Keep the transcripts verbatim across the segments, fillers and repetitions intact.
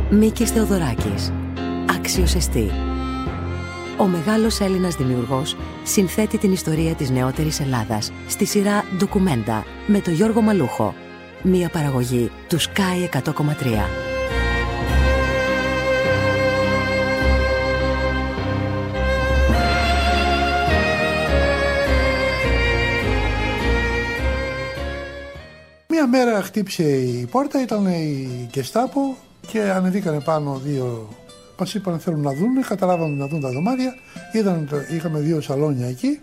Μίκης Θεοδωράκης. Άξιος εστί. Ο μεγάλος Έλληνας δημιουργός συνθέτει την ιστορία της νεότερης Ελλάδας στη σειρά «Ντοκουμέντα» με τον Γιώργο Μαλούχο. Μία παραγωγή του Sky εκατό κόμμα τρία. Μία μέρα χτύπησε η πόρτα, ήταν η Γκεστάπο και ανεβήκανε πάνω δύο. Μας είπαν θέλουν να δουν, καταλάβαμε να δουν τα δωμάτια. Είδαν, είχαμε δύο σαλόνια εκεί.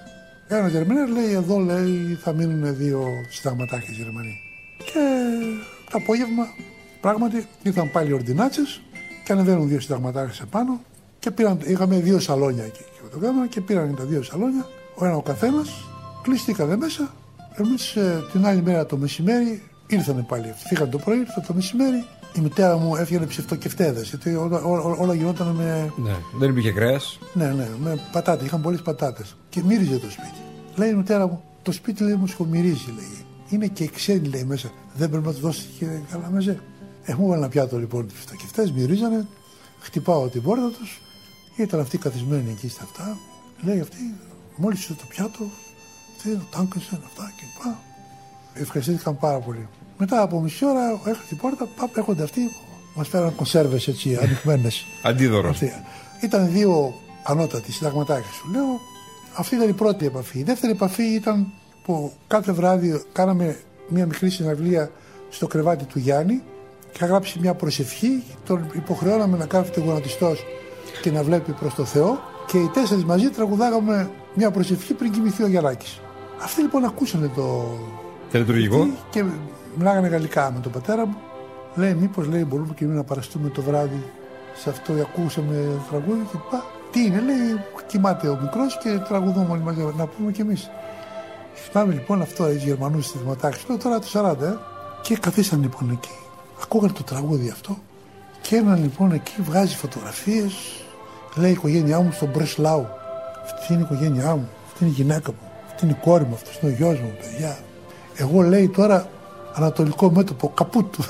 Ένα Γερμανός λέει: εδώ λέει θα μείνουν δύο συνταγματάρχες Γερμανοί. Και το απόγευμα πράγματι ήρθαν πάλι ορδινάτσες και ανεβαίνουν δύο συνταγματάρχες επάνω. Και πήραν, είχαμε δύο σαλόνια εκεί και, το γάμα, και πήραν τα δύο σαλόνια, ο ένα ο καθένας, κλειστήκανε μέσα. Εμείς την άλλη μέρα το μεσημέρι ήρθανε πάλι. Φύγανε το πρωί, ήρθαν το μεσημέρι. Η μητέρα μου έφυγε ψευτοκεφτέδες, γιατί όλα, όλα, όλα γινόταν με. Ναι, δεν υπήρχε κρέας. Ναι, ναι, με πατάτες, είχαν πολλές πατάτες. Και μύριζε το σπίτι. Λέει η μητέρα μου: το σπίτι λέει μου σχομυρίζει, λέει. Είναι και ξένοι, λέει μέσα. Δεν πρέπει να του δώσει και καλά μέσα. Ε, μου έβαλε ένα πιάτο λοιπόν οι ψευτοκεφτές, μυρίζανε. Χτυπάω την πόρτα τους. Ήταν αυτοί καθισμένοι εκεί στα αυτά. Λέει αυτή, μόλις το πιάτο, αυτοί το τάγκασαν αυτά κλπ. Ευχαριστήθηκαν πάρα πολύ. Μετά από μισή ώρα έρχεται την πόρτα, πάπ, έρχονται αυτοί, μας φέραν κονσέρβες έτσι, ανοιχμένες. Αντίδωρο. Ήταν δύο ανώτατοι συνταγματάρχες, σου λέω. Αυτή ήταν η πρώτη επαφή. Η δεύτερη επαφή ήταν που κάθε βράδυ κάναμε μια μικρή συναυλία στο κρεβάτι του Γιάννη και είχα γράψει μια προσευχή. Τον υποχρεώναμε να κάθεται γονατιστός και να βλέπει προς το Θεό. Και οι τέσσερις μαζί τραγουδάγαμε μια προσευχή πριν κοιμηθεί ο Γιαννάκης. Αυτοί λοιπόν ακούσανε το. Τελετουργικό. Και μιλάγανε γαλλικά με τον πατέρα μου. Λέει, μήπως λέει, μπορούμε και εμείς να παραστούμε το βράδυ σε αυτό, ακούσαμε τραγούδι και πά. Τι είναι, λέει, κοιμάται ο μικρός και τραγουδούμε όλοι μαζί, να πούμε κι εμείς. Θυμάμαι λοιπόν αυτό, οι Γερμανούς συνταγματάρχες, λέω τώρα το σαράντα, ε. Και καθίσαν λοιπόν εκεί. Ακούγανε το τραγούδι αυτό και έναν λοιπόν εκεί βγάζει φωτογραφίες. Λέει η οικογένειά μου στον Μπρεσλάου. Αυτή είναι η οικογένειά μου, αυτή είναι η γυναίκα μου, αυτή είναι η κόρη μου, αυτό είναι ο γιος μου, παιδιά. Εγώ λέει τώρα ανατολικό μέτωπο, καπούτου.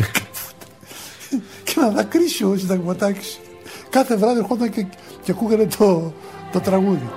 Και να δακρύσει ο συνταγματάρχης. Κάθε βράδυ ερχόταν και, και ακούγανε το, το τραγούδι.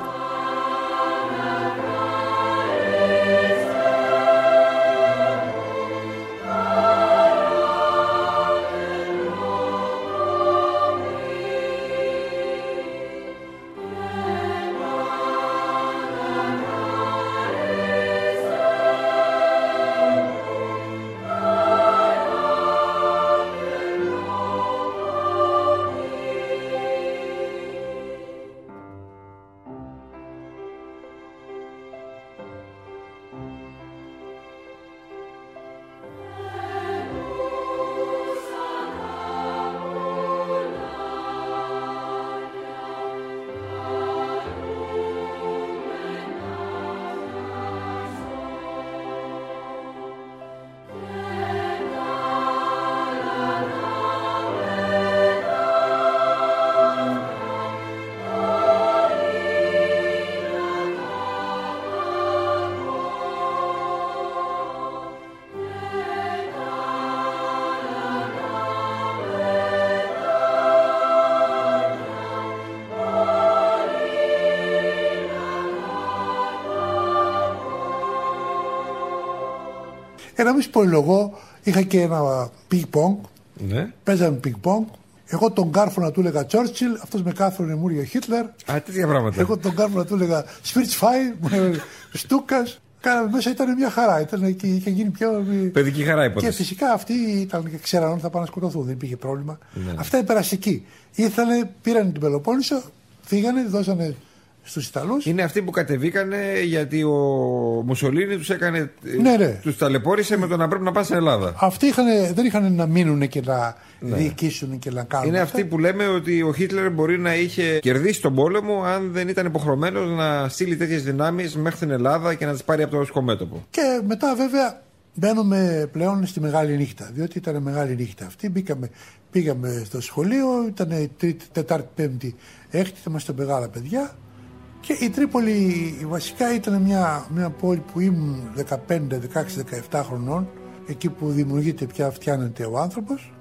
Ένα μισή πολυλογό, είχα και ένα πινκ-πονγκ. Ναι. Παίζαμε πινκ-πονγκ. Εγώ τον Κάρφωνα του έλεγα Τσόρτσιλ, αυτός με κάθρονε μου έλεγε Χίτλερ. Α, τέτοια πράγματα. Εγώ τον Κάρφωνα του έλεγα Σπιρτσφάι, μου έλεγε Στούκας. Κάναμε μέσα, ήταν μια χαρά. Ήταν και είχε γίνει πιο. Παιδική χαρά υπόθεση. Και φυσικά αυτοί ήταν και ξέραν ότι θα πάνε να σκοτωθούν, δεν υπήρχε πρόβλημα. Ναι. Αυτά είναι περαστικοί. Ήρθανε, πήραν την Πελοπόννησο, φύγανε, δώσανε στους Ιταλούς. Είναι αυτοί που κατεβήκανε γιατί ο Μουσολίνι τους έκανε. Ναι, ναι. Τους ταλαιπώρησε με το να πρέπει να πάνε στην Ελλάδα. Αυτοί είχαν, δεν είχαν να μείνουν και να ναι. διοικήσουν και να κάνουν. Είναι αυτά. αυτοί που λέμε ότι ο Χίτλερ μπορεί να είχε κερδίσει τον πόλεμο αν δεν ήταν υποχρεωμένος να στείλει τέτοιες δυνάμεις μέχρι την Ελλάδα και να τις πάρει από το σκομέτωπο. Και μετά βέβαια μπαίνουμε πλέον στη μεγάλη νύχτα. Διότι ήταν μεγάλη νύχτα αυτή. Μπήκαμε, πήγαμε στο σχολείο, ήταν Τρίτη, Τετάρτη, Πέμπτη, Έκτη, είμαστε μεγάλα παιδιά. Και η Τρίπολη βασικά ήταν μια, μια πόλη που ήμουν δεκαπέντε, δεκαέξι, δεκαεπτά χρονών, εκεί που δημιουργείται πια, φτιάνεται ο άνθρωπος.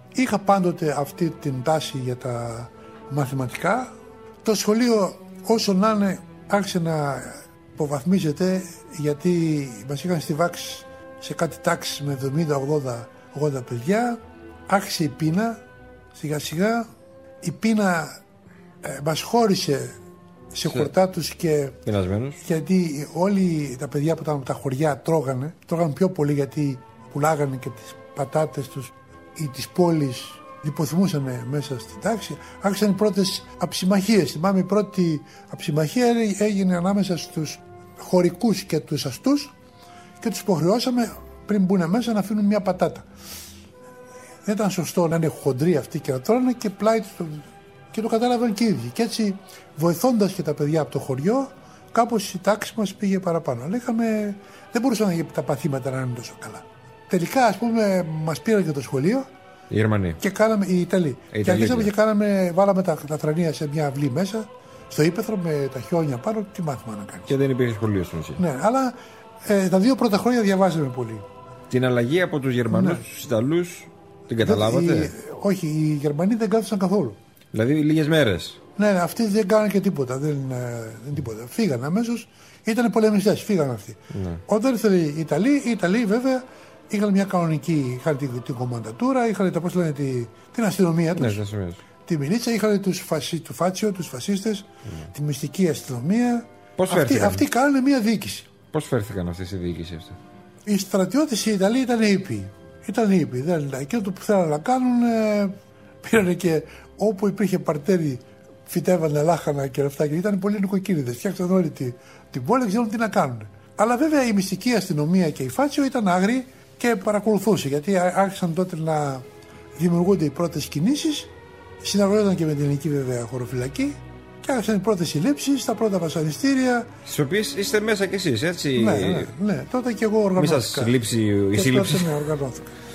Είχα πάντοτε αυτή την τάση για τα μαθηματικά. Το σχολείο όσο να είναι άρχισε να υποβαθμίζεται, γιατί μας είχαν στιβάξει σε κάτι τάξεις με εβδομήντα ογδόντα παιδιά. Άρχισε η πείνα σιγά σιγά. Η πείνα ε, μας χώρισε σε χορτά τους και πεινασμένους. Γιατί όλοι τα παιδιά που ήταν από τα χωριά τρώγανε, τρώγανε πιο πολύ, γιατί πουλάγανε και τις πατάτες τους ή τις πόλεις, λιποθυμούσαν μέσα στην τάξη. Άρχισαν οι πρώτες αψημαχίες. Θυμάμαι η πρώτη αψημαχία έγινε ανάμεσα στους χωρικούς και τους αστούς και τους υποχρεώσαμε πριν μπουν μέσα να αφήνουν μια πατάτα. Δεν ήταν σωστό να είναι χοντροί αυτοί και να τρώνε και πλάι τους. Και το κατάλαβαν και οι ίδιοι. Και έτσι, βοηθώντας και τα παιδιά από το χωριό, κάπως η τάξη μας πήγε παραπάνω. Αλλά είχαμε, δεν μπορούσαν τα παθήματα να είναι τόσο καλά. Τελικά, ας πούμε, μας πήραν και το σχολείο. Οι Γερμανοί. Και κάναμε, οι Ιταλοί. Οι και αρχίσαμε και κάναμε, βάλαμε τα, τα τρανία σε μια αυλή μέσα, στο ύπαιθρο με τα χιόνια πάνω. Τι μάθημα να κάνεις. Και δεν υπήρχε σχολείο στον νησί. Ναι, αλλά ε, τα δύο πρώτα χρόνια διαβάζαμε πολύ. Την αλλαγή από τους Γερμανούς ναι. στους Ιταλούς την καταλάβατε? Οι, όχι, οι Γερμανοί δεν κάθισαν καθόλου. Δηλαδή λίγες μέρες. Ναι, ναι, αυτοί δεν κάνανε και τίποτα. Δεν, δεν τίποτα. Φύγανε αμέσως. Ήταν πολεμιστές, φύγανε αυτοί. Ναι. Όταν ήρθαν οι Ιταλοί, οι Ιταλοί βέβαια είχαν μια κανονική, είχαν την, την κομμαντατούρα, είχαν τα, πώς λένε, τη, την αστυνομία τους. Ναι, τη μιλίτσα, είχαν τους φασι, του Φάτσιο, τους φασίστες, ναι. τη μυστική αστυνομία. Πώς αυτοί, αυτοί κάνανε μια διοίκηση. Πώς φέρθηκαν αυτοί στη διοίκηση αυτή? Οι στρατιώτες οι Ιταλοί ήταν ήπιοι. Ήταν ήπιοι. Εκείνο το που θέλανε να κάνουν, ε, πήρανε και όπου υπήρχε παρτέρι, φυτέβανε λάχανα και ρεφτάκια. Ήταν πολύ νοικοκύριδες. Φτιάξαν όλη τη, την πόλη, ξέρουν τι να κάνουν. Αλλά βέβαια η μυστική αστυνομία και η Φάτσιο ήταν άγριοι και παρακολουθούσε. Γιατί άρχισαν τότε να δημιουργούνται οι πρώτες κινήσεις. Συνεργαζόταν και με την ελληνική βέβαια χωροφυλακή. Και άρχισαν οι πρώτες συλλήψεις, τα πρώτα βασανιστήρια. Στις οποίες είστε μέσα κι εσείς, έτσι? Ναι, ναι, ναι. Τότε και εγώ οργανώθηκα. Μη σας λείψει η σύλληψη. Ναι, οργανώθηκα.